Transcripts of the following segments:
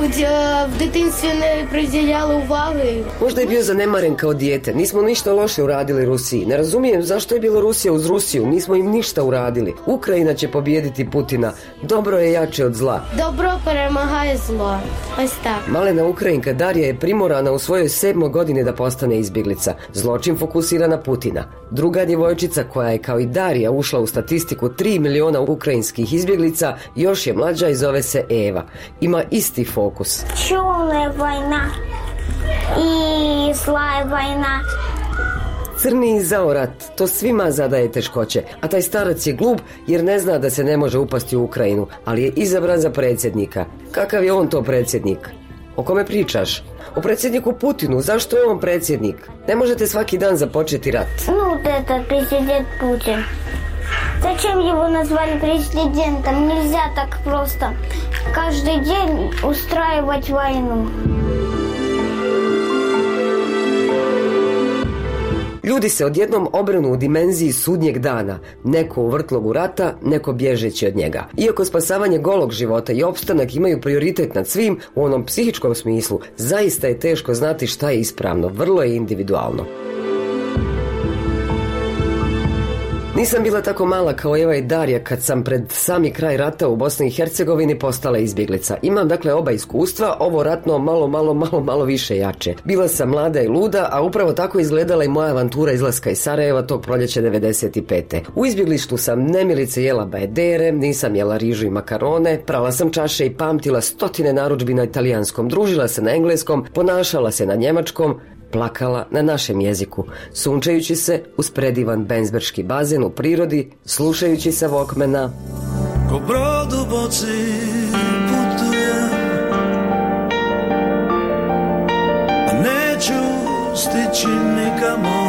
мабуть, в дитинстві не приділяли уваги. Možda je bio zanemaren kao dijete. Nismo ništa loše uradili Rusiji. Ne razumijem zašto je Bjelorusija uz Rusiju. Nismo im ništa uradili. Ukrajina će pobijediti Putina. Dobro je jače od zla. Dobro перемагає зло. Ось так. Malena Ukrajinka Darija je primorana u svojoj 7. godini da postane izbjeglica. Zločin fokusira na Putina. Druga djevojčica koja je kao i Darija ušla u statistiku 3 miliona ukrajinskih izbjeglica još je mlađa i zove se Eva. Ima isti fokus. Черная война и злая война. Crni zaorat, to svima zadaje teškoće, a taj starac je glup jer ne zna da se ne može upasti u Ukrajinu, ali je izabran za predsjednika. Kakav je on to predsjednik? O kome pričaš? O predsjedniku Putinu. Zašto je on predsjednik? Ne možete svaki dan započeti rat. Ну, это президент Путин. Зачем его назвали президентом? Нельзя так просто каждый день устраивать войну. Ljudi se odjednom obrnu u dimenziji sudnjeg dana, neko u vrtlogu rata, neko bježeći od njega. Iako spasavanje golog života i opstanak imaju prioritet nad svim, u onom psihičkom smislu, zaista je teško znati šta je ispravno, vrlo je individualno. Nisam bila tako mala kao Eva i Darija kad sam pred sami kraj rata u Bosni i Hercegovini postala izbjeglica. Imam dakle oba iskustva, ovo ratno malo više jače. Bila sam mlada i luda, a upravo tako izgledala i moja avantura izlaska iz Sarajeva tog proljeća 95. U izbjeglištu sam nemilice jela bajedere, nisam jela rižu i makarone, prala sam čaše i pamtila stotine narudžbi na italijanskom, družila se na engleskom, ponašala se na njemačkom, plakala na našem jeziku, sunčajući se uz predivan benzberški bazen u prirodi, slušajući sa Walkmana. Ko brod u boci putujem, a neću stići nikamo.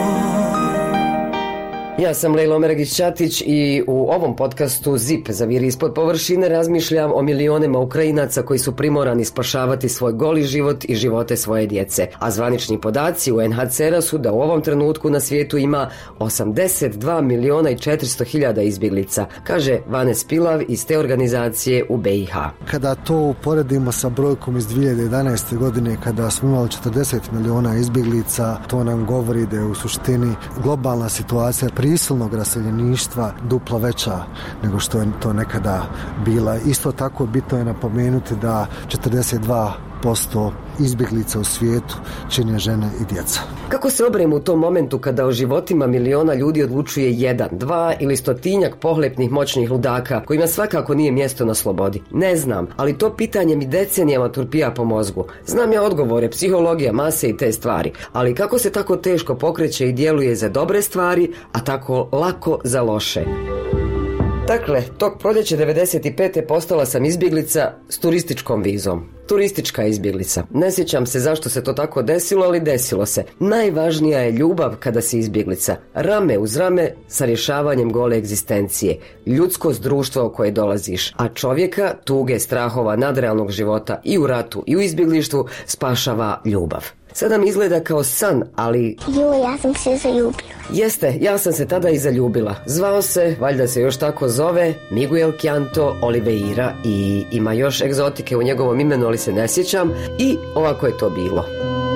Ja sam Lejla Omeregić-Ćatić i u ovom podcastu ZIP zaviri ispod površine razmišljam o milionima Ukrajinaca koji su primorani spašavati svoj goli život i živote svoje djece. A zvanični podaci u UNHCR-a su da u ovom trenutku na svijetu ima 82 miliona i 400 hiljada izbjeglica, kaže Vanes Pilav iz te organizacije u BiH. Kada to uporedimo sa brojkom iz 2011. godine kada smo imali 40 miliona izbjeglica, to nam govori da je u suštini globalna situacija prisilnog raseljeništva duplo veća nego što je to nekada bila. Isto tako bitno je napomenuti da 42% izbjeglica u svijetu čine žene i djeca. Kako se obremo u tom momentu kada o životima miliona ljudi odlučuje 1, 2 ili stotinjak pohlepnih moćnih ludaka kojima svakako nije mjesto na slobodi? Ne znam, ali to pitanje mi decenijama turpija po mozgu. Znam ja odgovore, psihologija, mase i te stvari, ali kako se tako teško pokreće i djeluje za dobre stvari, a tako lako za loše? Dakle, tog proljeća 95. postala sam izbjeglica s turističkom vizom. Turistička izbjeglica. Ne sjećam se zašto se to tako desilo, ali desilo se. Najvažnija je ljubav kada si izbjeglica. Rame uz rame sa rješavanjem gole egzistencije. Ljudskost društva u koje dolaziš. A čovjeka, tuge, strahova, nadrealnog života i u ratu i u izbjeglištvu spašava ljubav. Sada mi izgleda kao san, ali... Ja sam se zaljubila. Jeste, ja sam se tada i zaljubila. Zvao se, valjda se još tako zove, Miguel Canto Oliveira i ima još egzotike u njegovom imenu, ali se ne sjećam. I ovako je to bilo.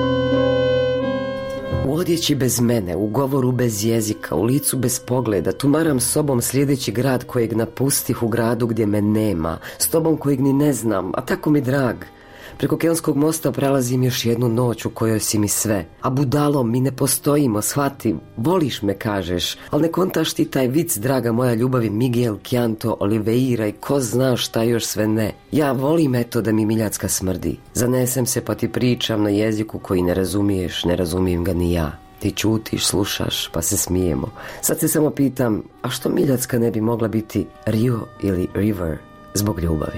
U odjeći bez mene, u govoru bez jezika, u licu bez pogleda, tumaram sobom sljedeći grad kojeg napustih u gradu gdje me nema, s tobom kojeg ni ne znam, a tako mi drag. Preko Kelskog mosta prelazim još jednu noć u kojoj si mi sve. A budalo, mi ne postojimo, shvati, voliš me kažeš, ali ne kontaš ti taj vic, draga moja ljubavi, Miguel Canto Oliveira i ko zna šta još sve ne. Ja volim eto da mi miljacka smrdi. Zanesem se pa ti pričam na jeziku koji ne razumiješ, ne razumijem ga ni ja. Ti čutiš, slušaš, pa se smijemo. Sad se samo pitam, a što miljacka ne bi mogla biti Rio ili River zbog ljubavi?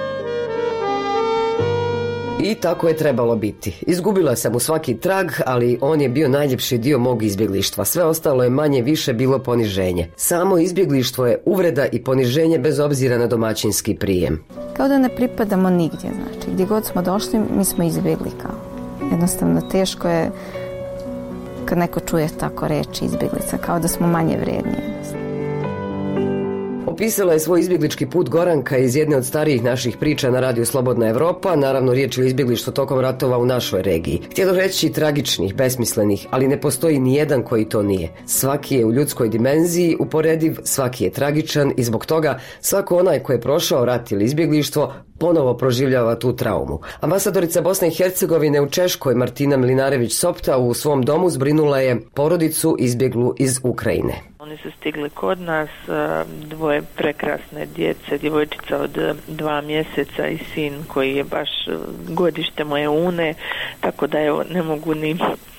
I tako je trebalo biti. Izgubila sam u svaki trag, ali on je bio najljepši dio mog izbjeglištva. Sve ostalo je manje više bilo poniženje. Samo izbjeglištvo je uvreda i poniženje bez obzira na domaćinski prijem. Kao da ne pripadamo nigdje, znači gdje god smo došli mi smo izbjegli kao. Jednostavno teško je kad neko čuje tako reći izbjeglica, kao da smo manje vrijedni. Opisala je svoj izbjeglički put Goranka iz jedne od starijih naših priča na radiju Slobodna Evropa, naravno riječ je o izbjeglištvu tokom ratova u našoj regiji. Htjelo reći tragičnih, besmislenih, ali ne postoji ni jedan koji to nije. Svaki je u ljudskoj dimenziji uporediv, svaki je tragičan i zbog toga svako onaj koji je prošao rat ili izbjeglištvo ponovo proživljava tu traumu. Ambasadorica Bosne i Hercegovine u Češkoj Martina Mlinarević-Sopta u svom domu zbrinula je porodicu izbjeglu iz Ukrajine. Oni su stigli kod nas, dvoje prekrasne djece, djevojčica od 2 mjeseca i sin koji je baš godište moje une, tako da evo ne mogu ni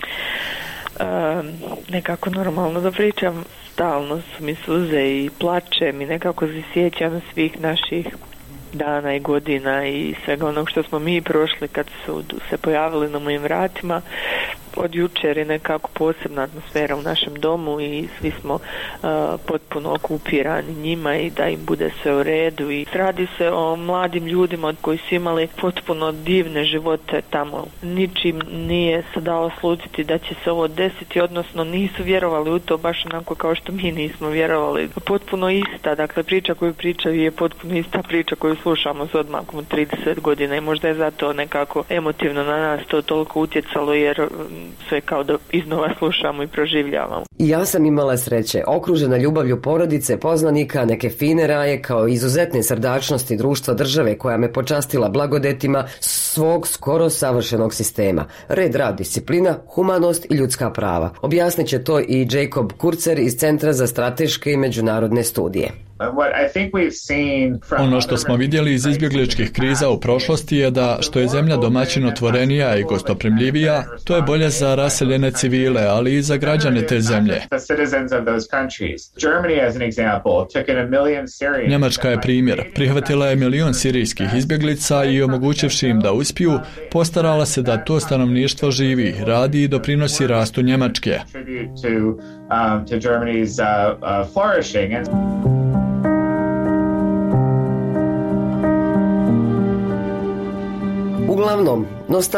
nekako normalno da pričam. Stalno su mi suze i plačem i nekako se sjećam svih naših dana i godina i svega onog što smo mi prošli kad su se pojavili na mojim vratima. Od jučer je nekako posebna atmosfera u našem domu i svi smo potpuno okupirani njima i da im bude sve u redu. I radi se o mladim ljudima koji su imali potpuno divne živote tamo. Ničim nije se dalo slutiti da će se ovo desiti, odnosno nisu vjerovali u to baš onako kao što mi nismo vjerovali. Potpuno ista, dakle priča koju pričaju je potpuno ista priča koju slušamo s odmakom od 30 godina i možda je zato nekako emotivno na nas to toliko utjecalo jer sve kao da iznova slušamo i proživljavamo. I ja sam imala sreće, okružena ljubavlju porodice, poznanika, neke fine raje kao izuzetne srdačnosti društva države koja me počastila blagodetima svog skoro savršenog sistema. Red, rad, disciplina, humanost i ljudska prava. Objasnit će to i Jacob Kurzer iz Centra za strateške i međunarodne studije. Ono što smo vidjeli iz izbjegličkih kriza u prošlosti je da što je zemlja domaćin otvorenija i gostoprimljivija, to je bolje za raseljene civile, ali i za građane te zemlje. Njemačka je primjer. Prihvatila je 1 milion sirijskih izbjeglica i omogućivši im da uspiju, postarala se da to stanovništvo živi, radi i doprinosi rastu Njemačke. Uglavnom,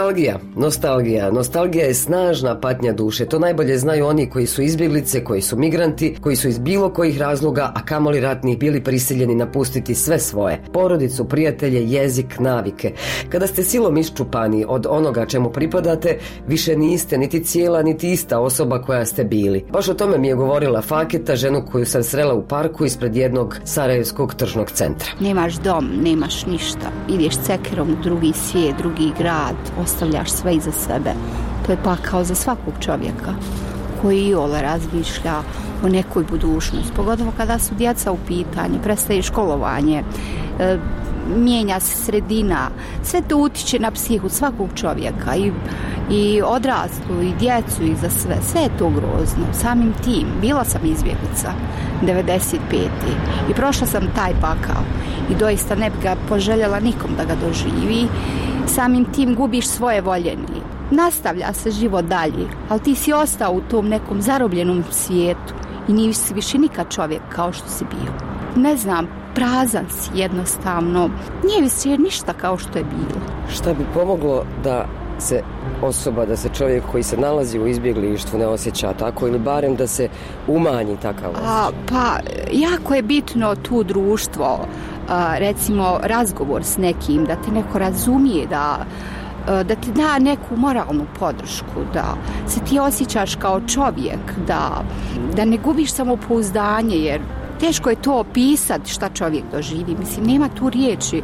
nostalgija je snažna patnja duše. To najbolje znaju oni koji su izbjeglice, koji su migranti, koji su iz bilo kojih razloga, a kamoli ratnih, bili prisiljeni napustiti sve svoje. Porodicu, prijatelje, jezik, navike. Kada ste silom iščupani od onoga čemu pripadate, više niste niti cijela, niti ista osoba koja ste bili. Baš o tome mi je govorila Faketa, ženu koju sam srela u parku ispred jednog sarajevskog tržnog centra. Nemaš dom, nemaš ništa. Ideš cekerom u drugi svijet, drugi grad, ostavljaš sve iza sebe. To je pakao za svakog čovjeka koji iole razmišlja o nekoj budućnosti. Pogotovo kada su djeca u pitanju, prestaje školovanje, mijenja se sredina. Sve to utiče na psihu svakog čovjeka i odraslu i djecu i za sve. Sve je to grozno. Samim tim, bila sam izbjeglica 95. i prošla sam taj pakao i doista ne bi ga poželjela nikom da ga doživi. Samim tim gubiš svoje voljeni. Nastavlja se život dalje, ali ti si ostao u tom nekom zarobljenom svijetu i nisi više nikad čovjek kao što si bio. Ne znam, prazan si jednostavno. Nije više ništa kao što je bilo. Šta bi pomoglo da se osoba, da se čovjek koji se nalazi u izbjeglištvu ne osjeća tako ili barem da se umanji takav osjećaj? Pa, jako je bitno tu društvo, recimo razgovor s nekim, da te neko razumije, da ti da neku moralnu podršku, da se ti osjećaš kao čovjek, da ne gubiš samopouzdanje, jer teško je to opisati šta čovjek doživi. Mislim, nema tu riječi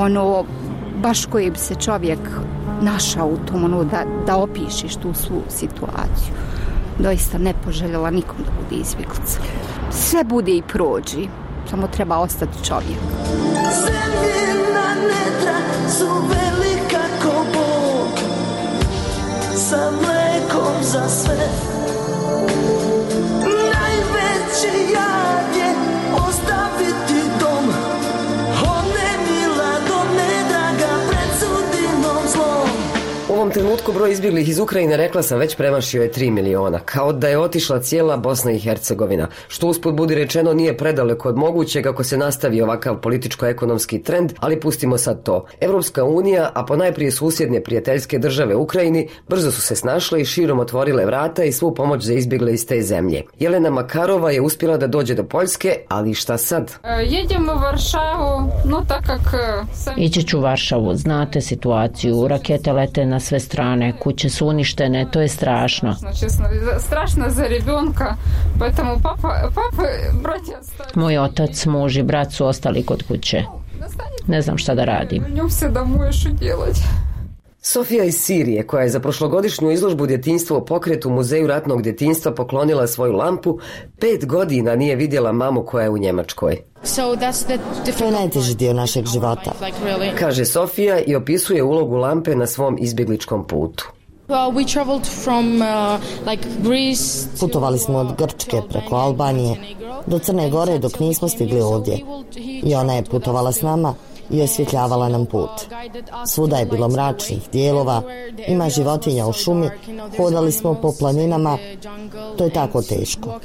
baš koje bi se čovjek našao u tom, da opišeš tu svu situaciju. Doista ne poželjela nikom da bude izbjeglica. Sve bude i prođi, samo treba ostati čovjek. Zemljina nedra su velika ko Bog, sa mlekom za sve. Najveći jad je ostaviti dom, one mila do ne da ga pred sudinom zlom. U ovom trenutku trenutku broj izbjeglih iz Ukrajine, rekla sam, već premašio je 3 miliona, kao da je otišla cijela Bosna i Hercegovina, što usput budi rečeno nije predaleko od mogućeg ako se nastavi ovakav političko-ekonomski trend, ali pustimo sad to. Evropska unija, a ponajprije susjedne prijateljske države Ukrajini, brzo su se snašle i širom otvorile vrata i svu pomoć za izbjegle iz te zemlje. Jelena Makarova je uspjela da dođe do Poljske, ali šta sad? Jedemo u Varšavu, no tak kak sam... Ići ću u Varšavu, znate situaciju, rakete lete na sve strane, kuće su uništene, to je strašno. Strašno za rебенка, поэтому papa, bratja... Moj otac, muž i brat su ostali kod kuće. Ne znam šta da radim. Sofija iz Sirije, koja je za prošlogodišnju izložbu Djetinjstvo u pokretu u Muzeju ratnog djetinjstva poklonila svoju lampu, 5 godina nije vidjela mamu koja je u Njemačkoj. To je najteži dio našeg života, kaže Sofija i opisuje ulogu lampe na svom izbjegličkom putu. Putovali smo od Grčke preko Albanije do Crne Gore dok nismo stigli ovdje. I ona je putovala s nama i osvjetljavala nam put. Svuda je bilo mračnih dijelova, ima životinja u šumi, hodali smo po planinama, to je tako teško.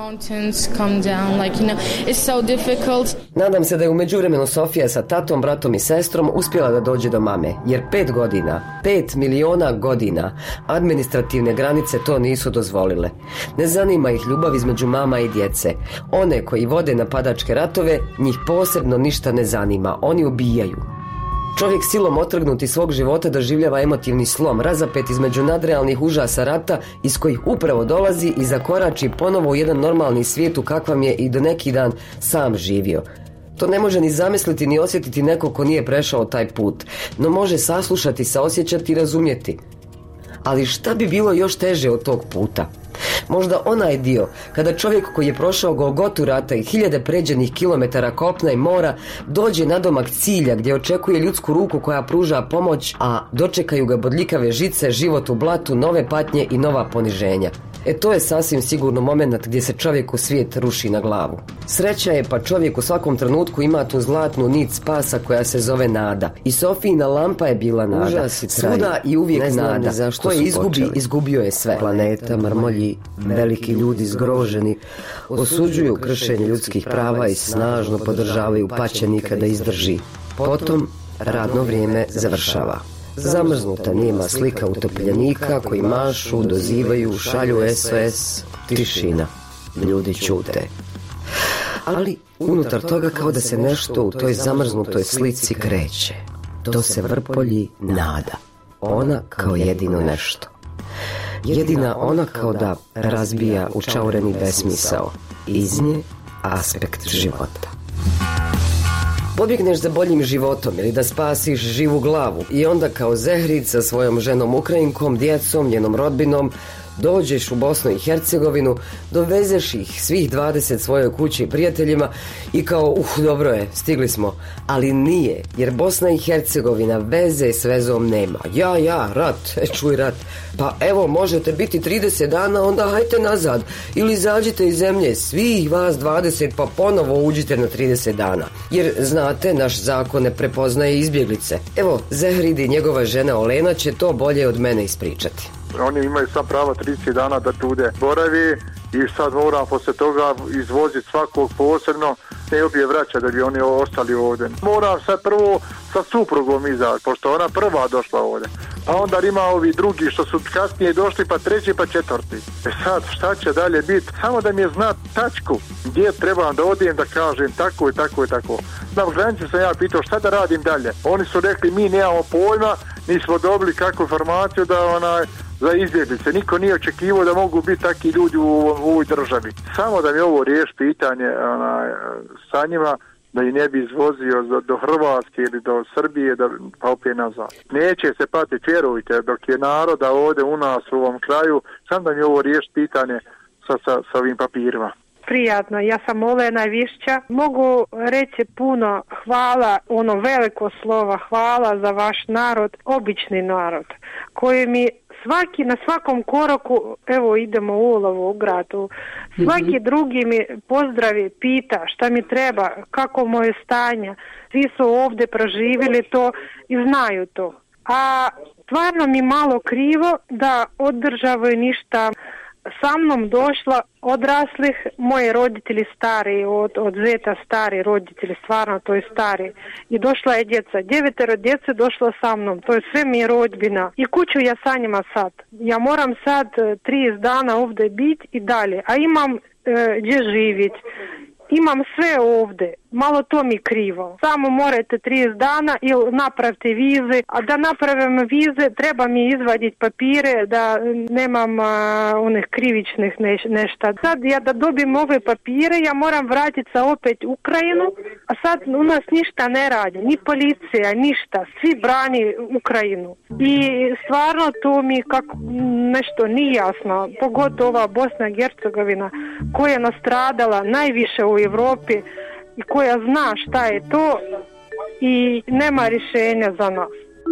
Nadam se da je u međuvremenu Sofija sa tatom, bratom i sestrom uspjela da dođe do mame, jer 5 godina, 5 miliona godina, administrativne granice to nisu dozvolile. Ne zanima ih ljubav između mama i djece. One koji vode napadačke ratove, njih posebno ništa ne zanima, oni ubijaju. Čovjek silom otrgnut iz svog života doživljava emotivni slom, razapet između nadrealnih užasa rata iz kojih upravo dolazi i zakorači ponovo u jedan normalni svijet u kakvam je i do neki dan sam živio. To ne može ni zamisliti ni osjetiti neko ko nije prešao taj put, no može saslušati, saosjećati i razumjeti. Ali šta bi bilo još teže od tog puta? Možda onaj dio kada čovjek koji je prošao Golgotu rata i 1000 pređenih kilometara kopna i mora dođe nadomak cilja gdje očekuje ljudsku ruku koja pruža pomoć, a dočekaju ga bodljikave žice, život u blatu, nove patnje i nova poniženja. To je sasvim sigurno moment gdje se čovjeku svijet ruši na glavu. Sreća je pa čovjek u svakom trenutku ima tu zlatnu nit spasa koja se zove nada. I Sofijina lampa je bila nada. Svuda i uvijek nada. Ko je izgubio je sve. Planeta mrmolji, veliki ljudi zgroženi, osuđuju kršenje ljudskih prava i snažno podržavaju paćenika da izdrži. Potom radno vrijeme završava. Zamrznuta nijema slika utopljenika koji mašu, dozivaju, šalju SOS, tišina. Ljudi ćute. Ali unutar toga kao da se nešto u toj zamrznutoj slici kreće. To se vrpolji nada. Ona kao jedino nešto. Jedina ona kao da razbija učaureni besmisao. Iz nje aspekt života. Pobjegneš za boljim životom ili da spasiš živu glavu i onda kao Zehrid sa svojom ženom Ukrajinkom, djecom, njenom rodbinom dođeš u Bosnu i Hercegovinu, dovezeš ih svih 20 svojoj kući i prijateljima i kao dobro je, stigli smo. Ali nije, jer Bosna i Hercegovina veze s vezom nema. Rat, čuj rat. Pa evo, možete biti 30 dana, onda hajte nazad. Ili izađite iz zemlje, svih vas 20, pa ponovo uđite na 30 dana. Jer, znate, naš zakon ne prepoznaje izbjeglice. Evo, Zehrid i njegova žena Olena će to bolje od mene ispričati. Oni imaju sad pravo 30 dana da tude boravi i sad moram poslije toga izvoziti svakog posebno, ne obje vraća da bi oni ostali ovdje. Moram sad prvo sa suprugom izaći, pošto ona prva došla ovdje. Pa onda ima ovi drugi što su kasnije došli, pa treći, pa četvrti. Sad šta će dalje biti? Samo da mi je znat tačku gdje trebam da odijem da kažem tako i tako i tako. Na granici sam ja pitao šta da radim dalje. Oni su rekli mi nemamo pojma, nismo dobili kakvu informaciju da za izbjeglice. Niko nije očekivao da mogu biti takvi ljudi u ovoj državi. Samo da mi ovo riješi pitanje sa njima, da ih ne bi izvozio do Hrvatske ili do Srbije, pa opet nazad. Neće se patiti, vjerujte, dok je naroda ovdje u nas u ovom kraju, sam da mi ovo riješi pitanje sa ovim papirima. Prijatno, ja sam Olena Višća. Mogu reći puno hvala, veliko slova hvala za vaš narod, obični narod, koji mi na svakom koraku, evo idemo u ulovu u gradu, svaki drugi mi pozdravi, pita šta mi treba, kako moje stanje, svi su ovdje proživjeli to i znaju to. A Stvarno mi malo krivo da od države ništa. Sa mnom došla odraslih, moji roditelji stari, od zeta stari roditelji, stvarno to je stari. I došla je djeca, 9 djece došla sa mnom, to je sve mi je rodbina. I kuću ja sa njima sad. Ja moram sad 30 dana ovdje biti i dalje, a imam gdje živjeti. Imam sve ovdje, malo to mi krivo. Samo morate 30 dana ili napravite vize, a da napravim vize treba mi izvaditi papire da nemam onih krivičnih nešta. Sad ja da dobijem ove papire, ja moram vratiti se opet u Ukrajinu, a sad u nas ništa ne radi, ni policija, ništa, svi brani Ukrajinu. I stvarno to mi kako nešto nije jasno, pogotovo ova Bosna i Hercegovina koja je nastradala najviše u Europi i koja zna šta je to i nema rješenja za nas.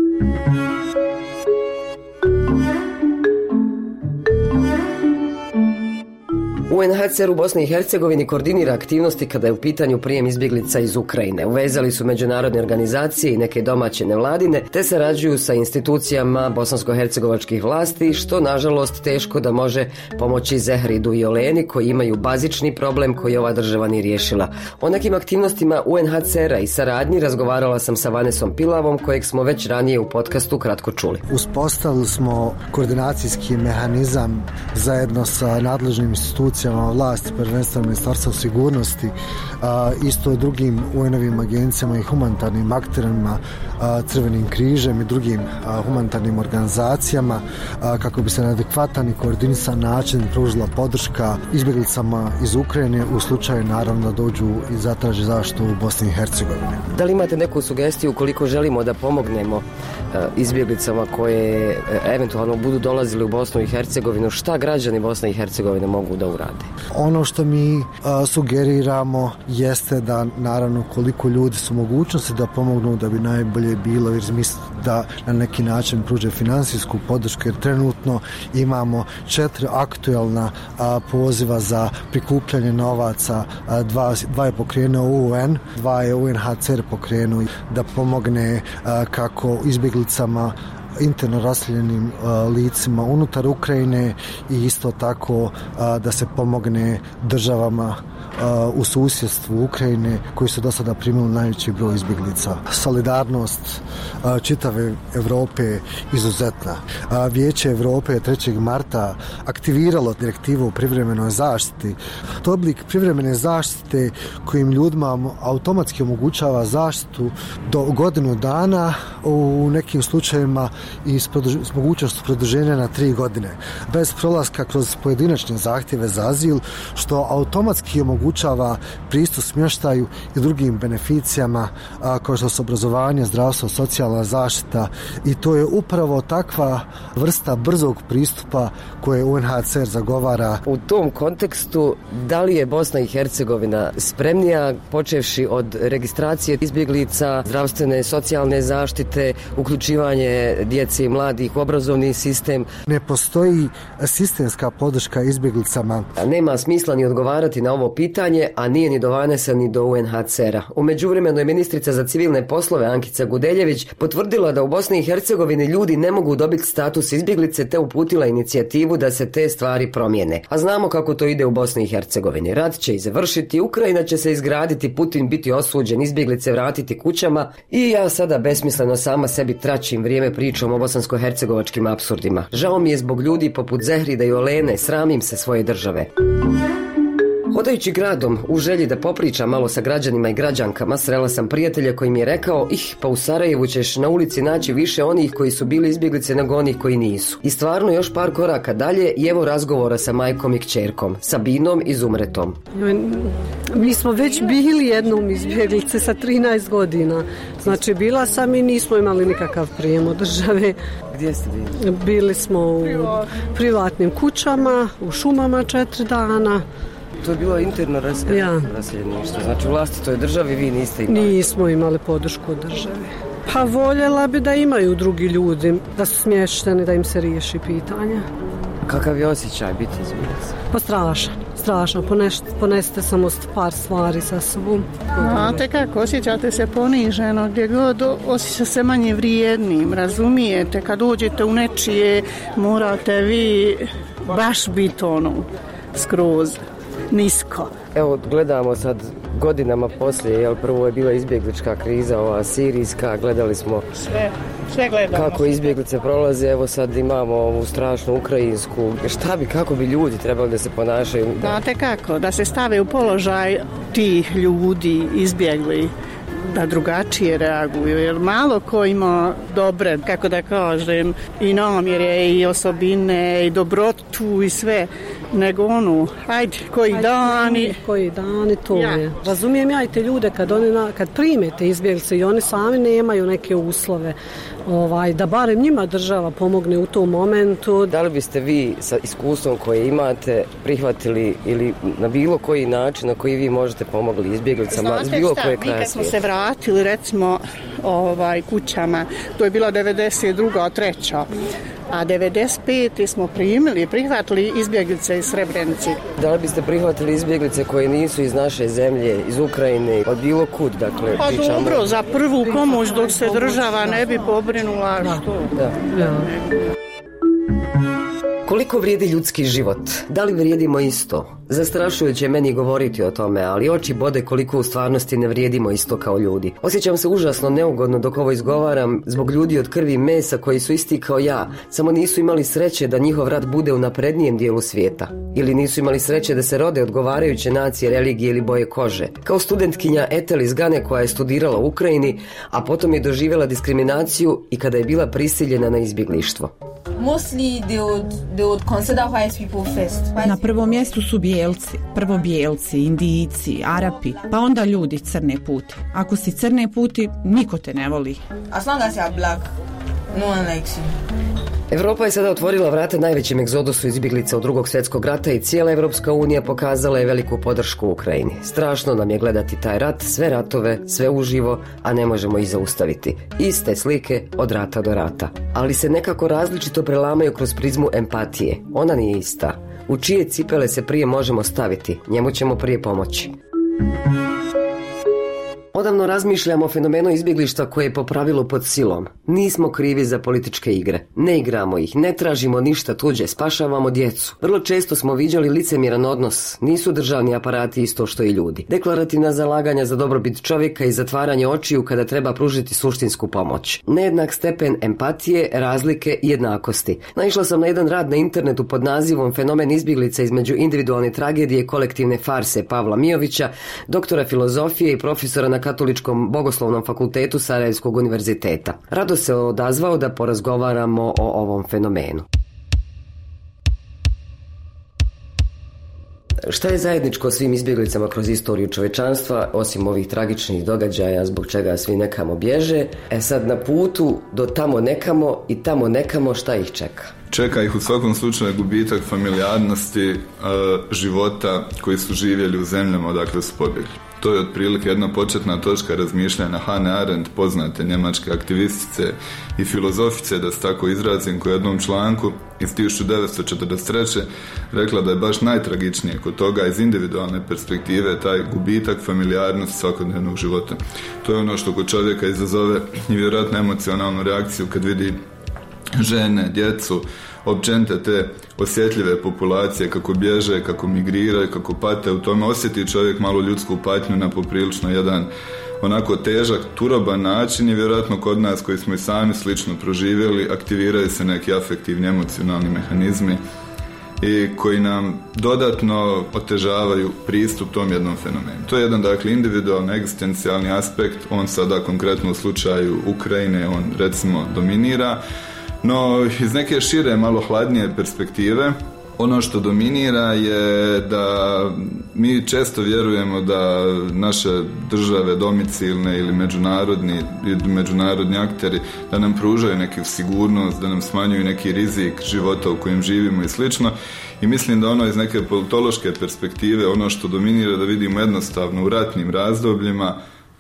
UNHCR u Bosni i Hercegovini koordinira aktivnosti kada je u pitanju prijem izbjeglica iz Ukrajine. Uvezali su međunarodne organizacije i neke domaće nevladine, te sarađuju sa institucijama bosansko-hercegovačkih vlasti, što nažalost teško da može pomoći Zehridu i Oleni koji imaju bazični problem koji ova država nije riješila. O nekim aktivnostima UNHCR-a i saradnji razgovarala sam sa Vanesom Pilavom, kojeg smo već ranije u podcastu kratko čuli. Uspostavili smo koordinacijski mehanizam zajedno sa nadležnim institucijama vlasti, prvenstveno Ministarstvo sigurnosti, isto drugim UN-ovim agencijama i humanitarnim akterima, Crvenim križem i drugim humanitarnim organizacijama, kako bi se na adekvatan i koordinisan način pružila podrška izbjeglicama iz Ukrajine u slučaju naravno da dođu i zatraže zaštitu u Bosni i Hercegovini. Da li imate neku sugestiju koliko želimo da pomognemo izbjeglicama koje eventualno budu dolazili u Bosnu i Hercegovinu, šta građani Bosne i Hercegovine mogu da urade? Ono što mi sugeriramo jeste da naravno koliko ljudi su mogućnosti da pomognu, da bi najbolje bilo jer da na neki način pruže financijsku podršku, jer trenutno imamo 4 aktuelna poziva za prikupljanje novaca, 2 je pokrenuo UN, 2 je UNHCR pokrenuo da pomogne kako izbjeglicama, interno raseljenim licima unutar Ukrajine i isto tako da se pomogne državama u susjedstvu Ukrajine koji su do sada primili najveći broj izbjeglica. Solidarnost čitave Europe je izuzetna. Vijeće Europe je 3. marta aktiviralo direktivu o privremenoj zaštiti. To je oblik privremene zaštite kojim ljudima automatski omogućava zaštitu do godinu dana, u nekim slučajevima i s mogućnošću produženja na 3 godine, bez prolaska kroz pojedinačne zahtjeve za azil, što automatski omogućava pristup smještaju i drugim beneficijama kao što su obrazovanje, zdravstvo, socijalna zaštita, i to je upravo takva vrsta brzog pristupa koje UNHCR zagovara. U tom kontekstu, da li je Bosna i Hercegovina spremnija, počevši od registracije izbjeglica, zdravstvene, socijalne zaštite, uključivanje djece i mladih u obrazovni sistem? Ne postoji sistemska podrška izbjeglicama. Nema smisla ni odgovarati na ovo pitanje, a nije ni do Vanesa ni do UNHCR-a. U međuvremenu je ministrica za civilne poslove Ankica Gudeljević potvrdila da u Bosni i Hercegovini ljudi ne mogu dobiti status izbjeglice, te uputila inicijativu da se te stvari promijene. A znamo kako to ide u Bosni i Hercegovini. Rat će i završiti, Ukrajina će se izgraditi, Putin biti osuđen, izbjeglice vratiti kućama i ja sada besmisleno sama sebi tračim vrijeme pričom o bosansko-hercegovačkim apsurdima. Žao mi je zbog ljudi poput Zehrida i Olene, sramim se svoje države. Hodajući gradom u želji da popričam malo sa građanima i građankama, srela sam prijatelja koji mi je rekao: pa u Sarajevu ćeš na ulici naći više onih koji su bili izbjeglice nego onih koji nisu. I stvarno još par koraka dalje i evo razgovora sa majkom i kćerkom, Sabinom i Zumretom. Mi smo već bili jednom izbjeglice sa 13 godina. Znači bila sam i nismo imali nikakav prijem od države. Gdje ste bili? Bili smo u privatnim kućama, u šumama 4 dana. To je bilo interno raseljeništvo. Znači u vlastitoj državi vi niste imali? Nismo imali podršku od države. Pa voljela bi da imaju drugi ljudi, da su smješteni, da im se riješi pitanja. Kakav je osjećaj biti izbjeglica? Pa strašan. strašno, ponesete samo par stvari sa sobom. Znate kako, osjećate se poniženo gdje god, osjeća se manje vrijednim, razumijete, kad uđete u nečije morate vi baš biti skroz nisko. Evo, gledamo sad godinama poslije, prvo je bila izbjeglička kriza, ova sirijska, gledali smo sve gledamo. Kako izbjeglice prolaze, evo sad imamo ovu strašnu ukrajinsku. Kako bi ljudi trebali da se ponašaju? Znate kako, da se stave u položaj tih ljudi izbjegli, da drugačije reaguju, jer malo ko ima dobre, kako da kažem, i namjere, i osobine, i dobrotu, i sve, nego hajde, koji dani, to je. Razumijem ja i te ljude kad primete izbjeglice i oni sami nemaju neke uslove, da barem njima država pomogne u tom momentu. Da li biste vi sa iskustvom koje imate prihvatili ili na bilo koji način na koji vi možete pomogli izbjeglicama iz bilo koje kraje svijeta? Mi kad smo se vratili recimo kućama, to je bila 92. 3. A 95. smo prihvatili izbjeglice iz Srebrenice. Da li biste prihvatili izbjeglice koje nisu iz naše zemlje, iz Ukrajine, od bilo kud? Dakle, pa dobro, za prvu pomoć dok se država ne bi pobrinula. Da. Koliko vrijedi ljudski život? Da li vrijedimo isto? Zastrašujuće je meni govoriti o tome, ali oči bode koliko u stvarnosti ne vrijedimo isto kao ljudi. Osjećam se užasno neugodno dok ovo izgovaram zbog ljudi od krvi i mesa koji su isti kao ja, samo nisu imali sreće da njihov rat bude u naprednijem dijelu svijeta. Ili nisu imali sreće da se rode odgovarajuće nacije, religije ili boje kože. Kao studentkinja Etel iz Gane koja je studirala u Ukrajini, a potom je doživjela diskriminaciju i kada je bila prisiljena na izbjeglištvo. Na prvom mjestu su prvo bijelci, Indijci, Arapi, pa onda ljudi crne puti. Ako si crne puti, niko te ne voli. As long as you're black, no one likes you. Europa je sada otvorila vrata najvećem egzodusu izbjeglica od Drugog svjetskog rata i cijela Europska unija pokazala je veliku podršku Ukrajini. Strašno nam je gledati taj rat, sve ratove, sve uživo, a ne možemo ih zaustaviti. Iste slike od rata do rata. Ali se nekako različito prelamaju kroz prizmu empatije. Ona nije ista. U čije cipele se prije možemo staviti, njemu ćemo prije pomoći. Odavno razmišljamo o fenomenu izbjeglištva koje je po pravilu pod silom. Nismo krivi za političke igre. Ne igramo ih, ne tražimo ništa tuđe, spašavamo djecu. Vrlo često smo viđali licemjeran odnos. Nisu državni aparati isto što i ljudi. Deklarativna zalaganja za dobrobit čovjeka i zatvaranje očiju kada treba pružiti suštinsku pomoć. Nejednak stepen empatije, razlike i jednakosti. Naišla sam na jedan rad na internetu pod nazivom Fenomen izbjeglica između individualne tragedije i kolektivne farse Pavla Mijovića, doktora filozofije i profesora na Katoličkom bogoslovnom fakultetu Sarajevskog univerziteta. Rado se odazvao da porazgovaramo o ovom fenomenu. Šta je zajedničko svim izbjeglicama kroz istoriju čovječanstva, osim ovih tragičnih događaja zbog čega svi nekamo bježe? Sad na putu do tamo nekamo i tamo nekamo šta ih čeka? Čeka ih u svakom slučaju gubitak familijarnosti, života koji su živjeli u zemljama odakle su pobjegli. To je otprilike jedna početna točka razmišljanja Hannah Arendt, poznate njemačke aktivistice i filozofice, da se tako izrazim, koja u jednom članku iz 1943. rekla da je baš najtragičnije kod toga iz individualne perspektive taj gubitak familijarnosti svakodnevnog života. To je ono što kod čovjeka izazove vjerojatno emocionalnu reakciju kad vidi žene, djecu, općenite te osjetljive populacije kako bježe, kako migriraju, kako pate. U tome osjeti čovjek malo ljudsku patnju na poprilično jedan onako težak, turoban način i vjerojatno kod nas koji smo i sami slično proživjeli aktiviraju se neki afektivni emocionalni mehanizmi i koji nam dodatno otežavaju pristup tom jednom fenomenu. To je jedan, dakle, individualni, egzistencijalni aspekt. On sada konkretno u slučaju Ukrajine, on recimo dominira. No, iz neke šire, malo hladnije perspektive, ono što dominira je da mi često vjerujemo da naše države domicilne ili međunarodni akteri da nam pružaju neku sigurnost, da nam smanjuju neki rizik života u kojem živimo i slično. I mislim da ono iz neke politološke perspektive, ono što dominira da vidimo jednostavno u ratnim razdobljima,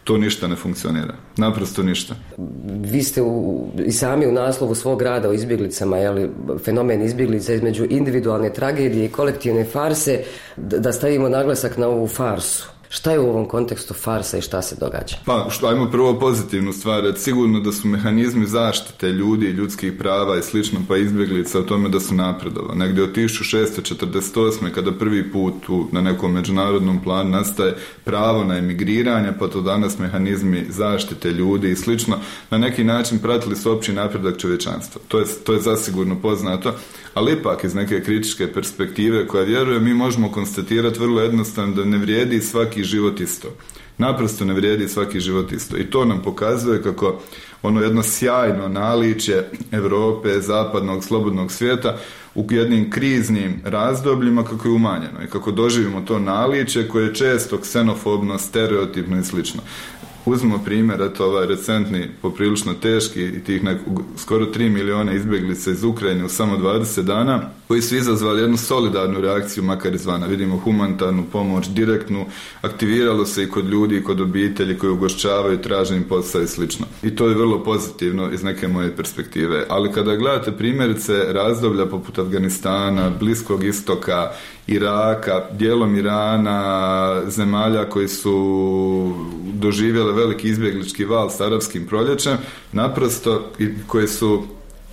to ništa ne funkcionira. Naprosto ništa. Vi ste i sami u naslovu svog rada o izbjeglicama, fenomen izbjeglica između individualne tragedije i kolektivne farse, da stavimo naglasak na ovu farsu. Šta je u ovom kontekstu farsa i šta se događa? Pa, ajmo prvo pozitivnu stvar. Sigurno da su mehanizmi zaštite ljudi, ljudskih prava i slično, pa izbjeglica o tome da su napredovali. Negdje od 1648. kada prvi put na nekom međunarodnom planu nastaje pravo na emigriranje, pa to danas mehanizmi zaštite ljudi i slično, na neki način pratili su opći napredak čovječanstva. To je zasigurno poznato, ali ipak iz neke kritičke perspektive koja vjerujem mi možemo konstatirati vrlo jednostavno da ne vrijedi svaki život isto. Naprosto ne vrijedi svaki život isto. I to nam pokazuje kako ono jedno sjajno naličje Europe, zapadnog, slobodnog svijeta u jednim kriznim razdobljima kako je umanjeno i kako doživimo to naličje koje je često ksenofobno, stereotipno i slično. Uzmimo primjer, ovaj recentni, poprilično teški i tih skoro 3 miliona izbjeglica iz Ukrajine u samo 20 dana, koji su izazvali jednu solidarnu reakciju, makar izvana. Vidimo humanitarnu pomoć, direktnu, aktiviralo se i kod ljudi i kod obitelji koji ugošćavaju, traže im posao i slično. I to je vrlo pozitivno iz neke moje perspektive. Ali kada gledate primjerice razdoblja poput Afganistana, Bliskog istoka, Iraka, dijelom Irana, zemalja koji su doživjele veliki izbjeglički val s arapskim proljećem, naprosto koje su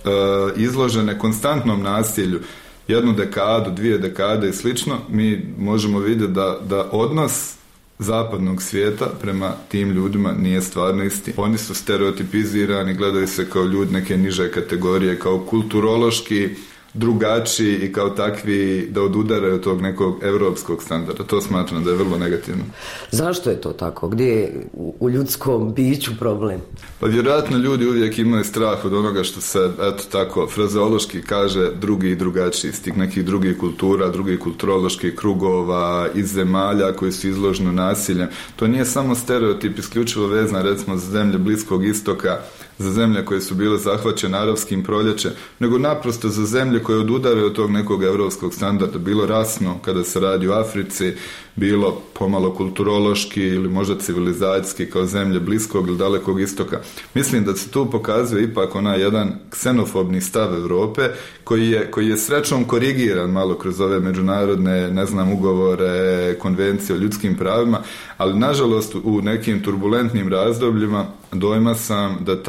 izložene konstantnom nasilju, 1 dekadu, 2 dekade i slično, mi možemo vidjeti da odnos zapadnog svijeta prema tim ljudima nije stvarno isti. Oni su stereotipizirani, gledaju se kao ljudi neke niže kategorije, kao kulturološki drugačiji i kao takvi da odudaraju od tog nekog europskog standarda. To smatram da je vrlo negativno. Zašto je to tako? Gdje je u ljudskom biću problem? Pa vjerojatno ljudi uvijek imaju strah od onoga što se, eto tako, frazeološki kaže drugi i drugačiji, iz tih nekih drugih kultura, drugih kulturoloških krugova, iz zemalja koji su izloženi nasiljem. To nije samo stereotip isključivo vezan recimo za zemlje Bliskog istoka, za zemlje koje su bile zahvaćene arapskim proljećem, nego naprosto za zemlje koje odudaraju od tog nekog europskog standarda, bilo rasno kada se radi o Africi, bilo pomalo kulturološki ili možda civilizacijski kao zemlje Bliskog ili Dalekog istoka. Mislim da se tu pokazuje ipak onaj jedan ksenofobni stav Europe koji je srećom korigiran malo kroz ove međunarodne, ugovore, konvencije o ljudskim pravima, ali nažalost u nekim turbulentnim razdobljima dojma sam da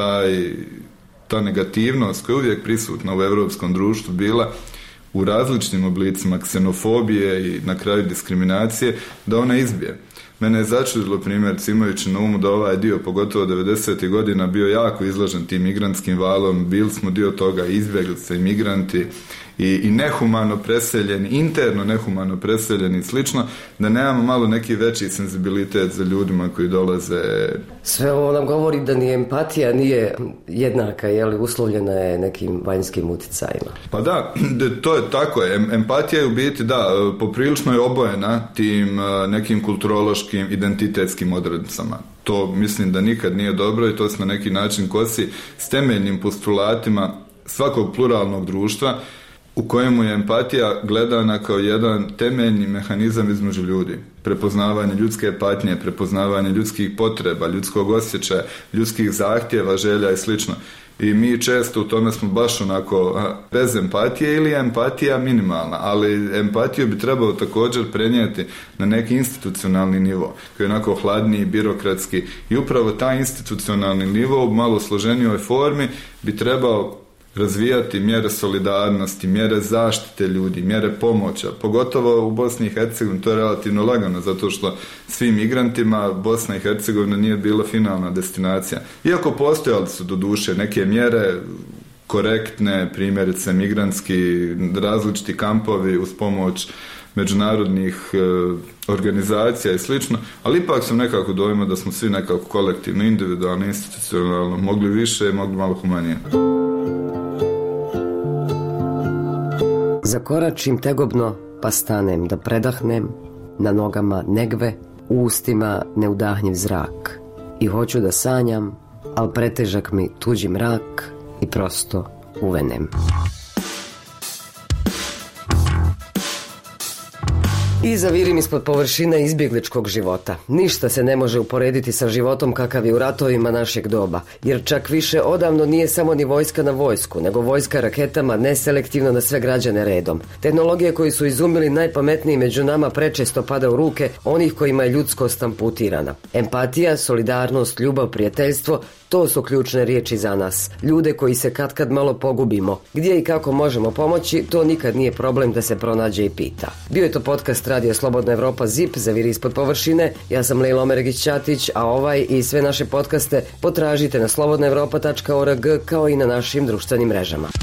ta negativnost koja je uvijek prisutna u europskom društvu bila u različitim oblicima ksenofobije i na kraju diskriminacije, da ona izbije. Mene je začudilo primjerice imajući na umu da ovaj dio, pogotovo 90. godina, bio jako izložen tim migrantskim valom, bili smo dio toga izbjeglice, imigranti i nehumano preseljeni, interno nehumano preseljeni i slično, da nemamo malo neki veći senzibilitet za ljudima koji dolaze. Sve ovo nam govori da ni empatija nije jednaka, uslovljena je nekim vanjskim utjecajima. Pa da, to je tako. Empatija je u biti, poprilično je obojena tim nekim kulturološkim, identitetskim odrednicama. To mislim da nikad nije dobro i to se na neki način kosi s temeljnim postulatima svakog pluralnog društva u kojemu je empatija gledana kao jedan temeljni mehanizam između ljudi. Prepoznavanje ljudske patnje, prepoznavanje ljudskih potreba, ljudskog osjećaja, ljudskih zahtjeva, želja i slično. I mi često u tome smo baš onako bez empatije ili empatija minimalna, ali empatiju bi trebalo također prenijeti na neki institucionalni nivo, koji je onako hladniji, birokratski, i upravo taj institucionalni nivo u malo složenijoj formi bi trebao razvijati mjere solidarnosti, mjere zaštite ljudi, mjere pomoća, pogotovo u Bosni i Hercegovini. To je relativno lagano, zato što svim migrantima Bosna i Hercegovina nije bila finalna destinacija. Iako postojali su doduše neke mjere korektne, primjerice migrantski, različiti kampovi uz pomoć međunarodnih organizacija i slično, ali ipak sam nekako dojma da smo svi nekako kolektivno, individualno, institucionalno mogli više i mogli malo humanije. Zakoračim tegobno, pa stanem da predahnem, na nogama negve, u ustima neudahnjiv zrak. I hoću da sanjam, al pretežak mi tuđi mrak i prosto uvenem. I zavirim ispod površine izbjegličkog života. Ništa se ne može uporediti sa životom kakav je u ratovima našeg doba, jer čak više odavno nije samo ni vojska na vojsku, nego vojska raketama neselektivno na sve građane redom. Tehnologije koji su izumili najpametniji među nama prečesto pada u ruke onih kojima je ljudskost amputirana. Empatija, solidarnost, ljubav, prijateljstvo, to su ključne riječi za nas. Ljude koji se katkad malo pogubimo. Gdje i kako možemo pomoći, to nikad nije problem da se pronađe i pita. Bio je to podcast Radija Slobodna Evropa ZIP, Zaviri ispod površine. Ja sam Lejla Omeregić-Ćatić, a ovaj i sve naše podcaste potražite na slobodnaevropa.org kao i na našim društvenim mrežama.